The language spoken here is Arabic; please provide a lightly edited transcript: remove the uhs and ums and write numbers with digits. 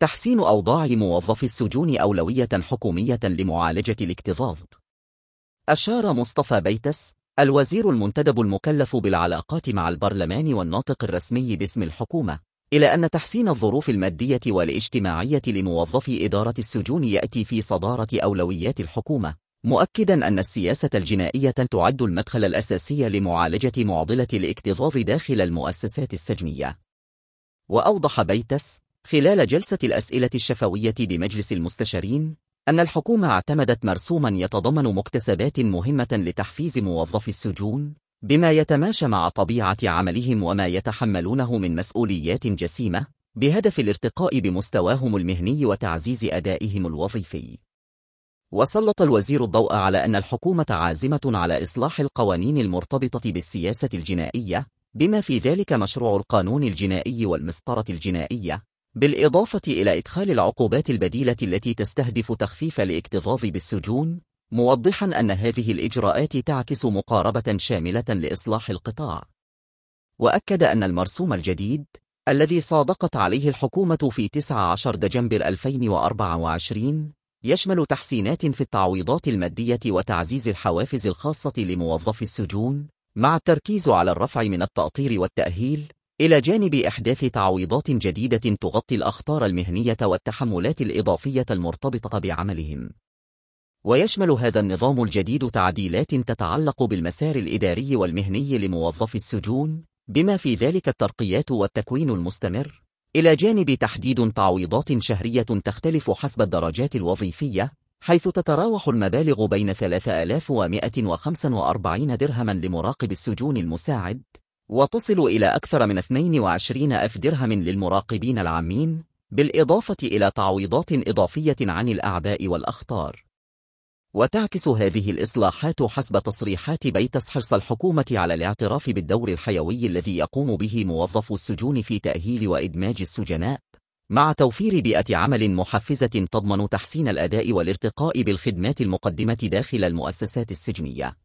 تحسين أوضاع موظفي السجون أولوية حكومية لمعالجة الاكتظاظ. أشار مصطفى بيتس الوزير المنتدب المكلف بالعلاقات مع البرلمان والناطق الرسمي باسم الحكومة إلى أن تحسين الظروف المادية والاجتماعية لموظفي إدارة السجون يأتي في صدارة أولويات الحكومة، مؤكدا أن السياسة الجنائية تعد المدخل الأساسي لمعالجة معضلة الاكتظاظ داخل المؤسسات السجنية. وأوضح بيتس خلال جلسة الأسئلة الشفوية بمجلس المستشارين أن الحكومة اعتمدت مرسوما يتضمن مكتسبات مهمة لتحفيز موظفي السجون بما يتماشى مع طبيعة عملهم وما يتحملونه من مسؤوليات جسيمة بهدف الارتقاء بمستواهم المهني وتعزيز أدائهم الوظيفي. وسلط الوزير الضوء على أن الحكومة عازمة على إصلاح القوانين المرتبطة بالسياسة الجنائية بما في ذلك مشروع القانون الجنائي والمسطرة الجنائية، بالإضافة إلى إدخال العقوبات البديلة التي تستهدف تخفيف الاكتظاظ بالسجون، موضحا أن هذه الإجراءات تعكس مقاربة شاملة لإصلاح القطاع. وأكد أن المرسوم الجديد الذي صادقت عليه الحكومة في 19 دجنبر 2024 يشمل تحسينات في التعويضات المادية وتعزيز الحوافز الخاصة لموظفي السجون، مع التركيز على الرفع من التأطير والتأهيل إلى جانب إحداث تعويضات جديدة تغطي الأخطار المهنية والتحملات الإضافية المرتبطة بعملهم. ويشمل هذا النظام الجديد تعديلات تتعلق بالمسار الإداري والمهني لموظفي السجون بما في ذلك الترقيات والتكوين المستمر، إلى جانب تحديد تعويضات شهرية تختلف حسب الدرجات الوظيفية، حيث تتراوح المبالغ بين 3145 درهما لمراقب السجون المساعد وتصل إلى أكثر من 22,000 درهم للمراقبين العامين، بالإضافة إلى تعويضات إضافية عن الأعباء والأخطار. وتعكس هذه الإصلاحات حسب تصريحات بيتس حرص الحكومة على الاعتراف بالدور الحيوي الذي يقوم به موظفو السجون في تأهيل وإدماج السجناء، مع توفير بيئة عمل محفزة تضمن تحسين الأداء والارتقاء بالخدمات المقدمة داخل المؤسسات السجنية.